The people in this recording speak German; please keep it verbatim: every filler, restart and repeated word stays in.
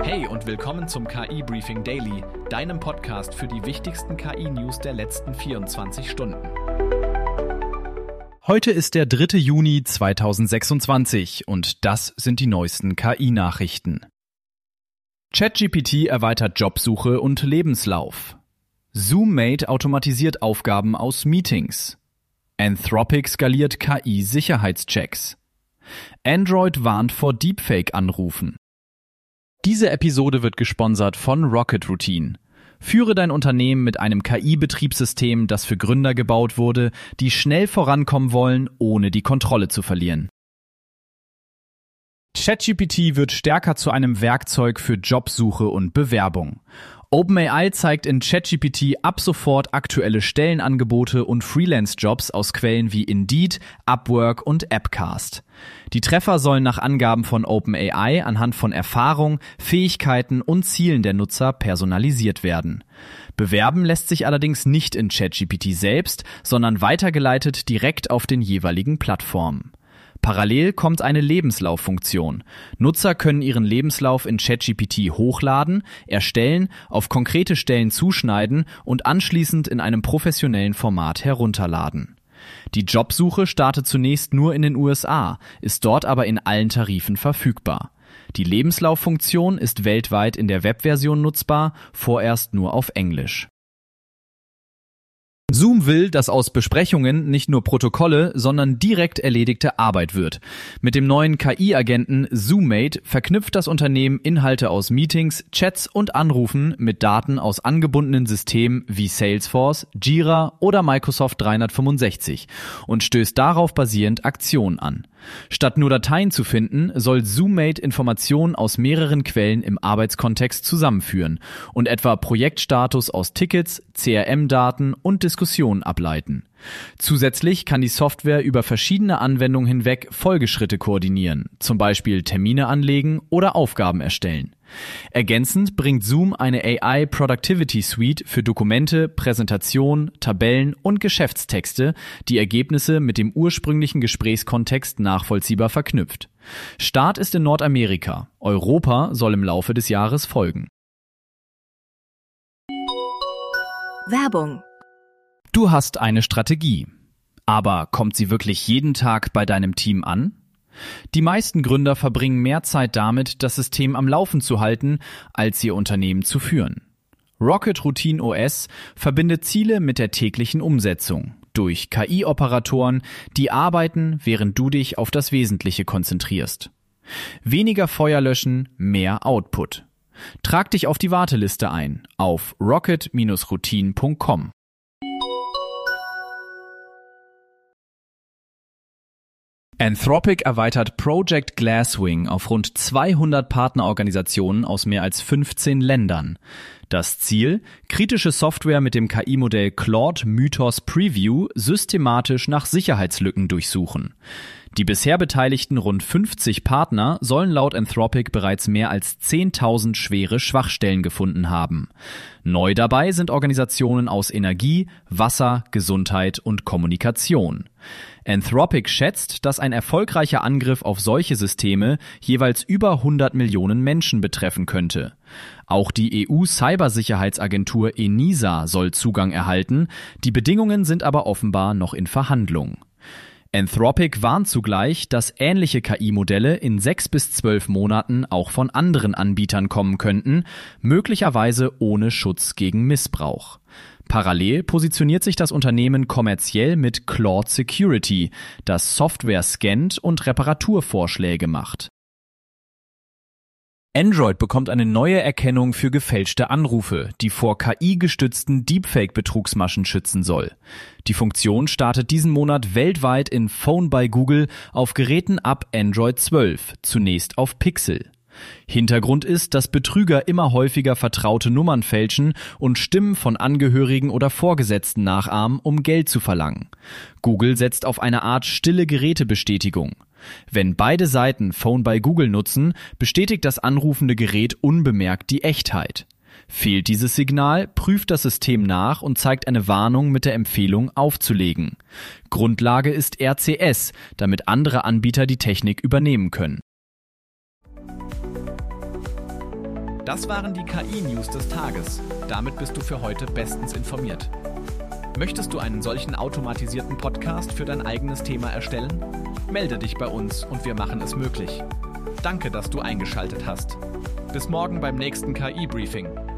Hey und willkommen zum K I-Briefing Daily, deinem Podcast für die wichtigsten K I-News der letzten vierundzwanzig Stunden. Heute ist der dritte Juni zweitausendsechsundzwanzig und das sind die neuesten K I-Nachrichten. ChatGPT erweitert Jobsuche und Lebenslauf. ZoomMate automatisiert Aufgaben aus Meetings. Anthropic skaliert K I-Sicherheitschecks. Android warnt vor Deepfake-Anrufen. Diese Episode wird gesponsert von Rocket Routine. Führe dein Unternehmen mit einem K I-Betriebssystem, das für Gründer gebaut wurde, die schnell vorankommen wollen, ohne die Kontrolle zu verlieren. ChatGPT wird stärker zu einem Werkzeug für Jobsuche und Bewerbung. OpenAI zeigt in ChatGPT ab sofort aktuelle Stellenangebote und Freelance-Jobs aus Quellen wie Indeed, Upwork und Appcast. Die Treffer sollen nach Angaben von OpenAI anhand von Erfahrung, Fähigkeiten und Zielen der Nutzer personalisiert werden. Bewerben lässt sich allerdings nicht in ChatGPT selbst, sondern weitergeleitet direkt auf den jeweiligen Plattformen. Parallel kommt eine Lebenslauffunktion. Nutzer können ihren Lebenslauf in ChatGPT hochladen, erstellen, auf konkrete Stellen zuschneiden und anschließend in einem professionellen Format herunterladen. Die Jobsuche startet zunächst nur in den U S A, ist dort aber in allen Tarifen verfügbar. Die Lebenslauffunktion ist weltweit in der Webversion nutzbar, vorerst nur auf Englisch. Zoom will, dass aus Besprechungen nicht nur Protokolle, sondern direkt erledigte Arbeit wird. Mit dem neuen K I-Agenten ZoomMate verknüpft das Unternehmen Inhalte aus Meetings, Chats und Anrufen mit Daten aus angebundenen Systemen wie Salesforce, Jira oder Microsoft dreihundertfünfundsechzig und stößt darauf basierend Aktionen an. Statt nur Dateien zu finden, soll ZoomMate Informationen aus mehreren Quellen im Arbeitskontext zusammenführen und etwa Projektstatus aus Tickets, C R M-Daten und Diskussionen ableiten. Zusätzlich kann die Software über verschiedene Anwendungen hinweg Folgeschritte koordinieren, zum Beispiel Termine anlegen oder Aufgaben erstellen. Ergänzend bringt Zoom eine A I Productivity Suite für Dokumente, Präsentation, Tabellen und Geschäftstexte, die Ergebnisse mit dem ursprünglichen Gesprächskontext nachvollziehbar verknüpft. Start ist in Nordamerika. Europa soll im Laufe des Jahres folgen. Werbung. Du hast eine Strategie. Aber kommt sie wirklich jeden Tag bei deinem Team an? Die meisten Gründer verbringen mehr Zeit damit, das System am Laufen zu halten, als ihr Unternehmen zu führen. Rocket Routine O S verbindet Ziele mit der täglichen Umsetzung durch K I-Operatoren, die arbeiten, während du dich auf das Wesentliche konzentrierst. Weniger Feuer löschen, mehr Output. Trag dich auf die Warteliste ein auf rocket Bindestrich routine Punkt com. Anthropic erweitert Project Glasswing auf rund zweihundert Partnerorganisationen aus mehr als fünfzehn Ländern. Das Ziel? Kritische Software mit dem K I-Modell Claude Mythos Preview systematisch nach Sicherheitslücken durchsuchen. Die bisher beteiligten rund fünfzig Partner sollen laut Anthropic bereits mehr als zehntausend schwere Schwachstellen gefunden haben. Neu dabei sind Organisationen aus Energie, Wasser, Gesundheit und Kommunikation. Anthropic schätzt, dass ein erfolgreicher Angriff auf solche Systeme jeweils über hundert Millionen Menschen betreffen könnte. Auch die E U-Cybersicherheitsagentur ENISA soll Zugang erhalten, die Bedingungen sind aber offenbar noch in Verhandlung. Anthropic warnt zugleich, dass ähnliche K I-Modelle in sechs bis zwölf Monaten auch von anderen Anbietern kommen könnten, möglicherweise ohne Schutz gegen Missbrauch. Parallel positioniert sich das Unternehmen kommerziell mit Claude Security, das Software scannt und Reparaturvorschläge macht. Android bekommt eine neue Erkennung für gefälschte Anrufe, die vor K I-gestützten Deepfake-Betrugsmaschen schützen soll. Die Funktion startet diesen Monat weltweit in Phone by Google auf Geräten ab Android zwölf, zunächst auf Pixel. Hintergrund ist, dass Betrüger immer häufiger vertraute Nummern fälschen und Stimmen von Angehörigen oder Vorgesetzten nachahmen, um Geld zu verlangen. Google setzt auf eine Art stille Gerätebestätigung. Wenn beide Seiten Phone by Google nutzen, bestätigt das anrufende Gerät unbemerkt die Echtheit. Fehlt dieses Signal, prüft das System nach und zeigt eine Warnung mit der Empfehlung aufzulegen. Grundlage ist R C S, damit andere Anbieter die Technik übernehmen können. Das waren die K I-News des Tages. Damit bist du für heute bestens informiert. Möchtest du einen solchen automatisierten Podcast für dein eigenes Thema erstellen? Melde dich bei uns und wir machen es möglich. Danke, dass du eingeschaltet hast. Bis morgen beim nächsten K I-Briefing.